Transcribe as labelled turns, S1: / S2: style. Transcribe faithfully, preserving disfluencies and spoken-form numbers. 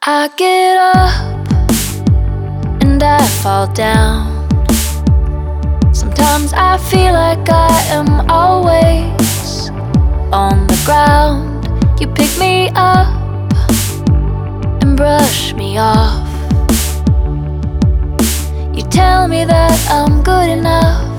S1: I get up and I fall down. Sometimes I feel like I am always on the ground. You pick me up and brush me off. You tell me that I'm good enough,